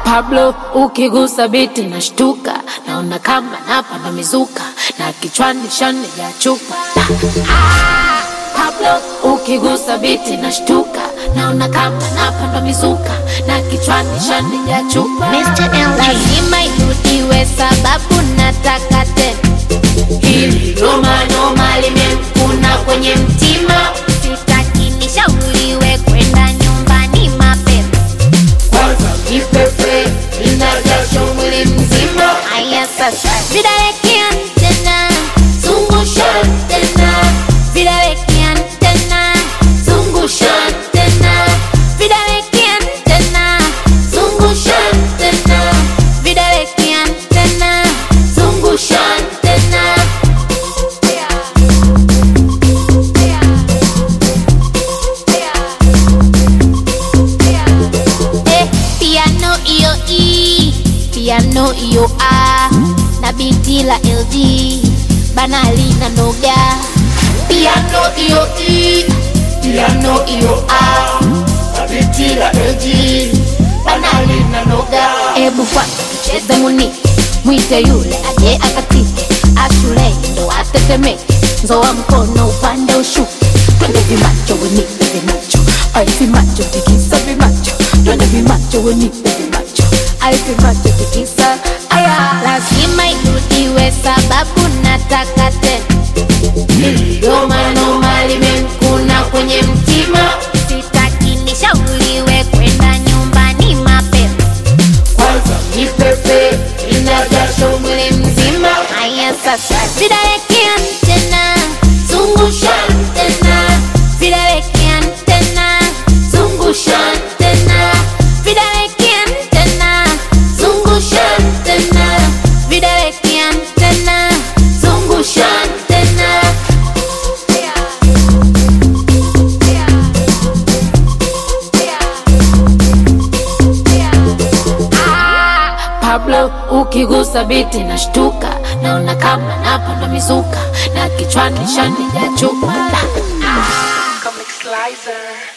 Pablo ukigusa biti nashtuka, naona kama napanda mizuka, na kichwani shani ya chupa. Pablo ukigusa biti nashtuka, naona kama napanda mizuka, na kichwani shani ya chupa. Mr. LG, lazima irudiwe sababu nataka tena. Hili noma limekuna kwenye mtima, sitaki nishauriwe kwenda nyumbani mapema. kwanza nipepe inajasho mwili mzima. Aya sasa vidalekea tena, Zungusha tena, vidalekea tena, zungusha tena, vidalekea tena, zungusha tena, vidalekea tena, zungusha tena. Piano iyo E, piano iyo A, na biti la LG, banali na noga. Piano iyo E, piano iyo A, biti la LG, banali na noga. Ebu kwanza tucheze muni, mwite yule aje akatike, ashule ndo atetemeke, nzoa mkono upande ushuke, twende vimacho wenipe vimacho, ai vimacho tikisa vimacho, twende vimacho wenipe vimacho, ai vimacho tikisa. Aya, lazima irudiwe sababu nataka tena. Noma limekuna kwenye mtima, Sitaki nishauriwe kwenda nyumbani mapema. kwanza nipepe inajasho mwili mzima. Aya sasa vidalekea tena, Zungusha tena, vidalekea tena, zungusha tena, vidalekea tena, zungusha tena, vidalekea tena, zungusha tena. Pablo ukigusa biti nashtuka, naona kama napanda mizuka, na kichwani shani ya chupa. Comic Slicer.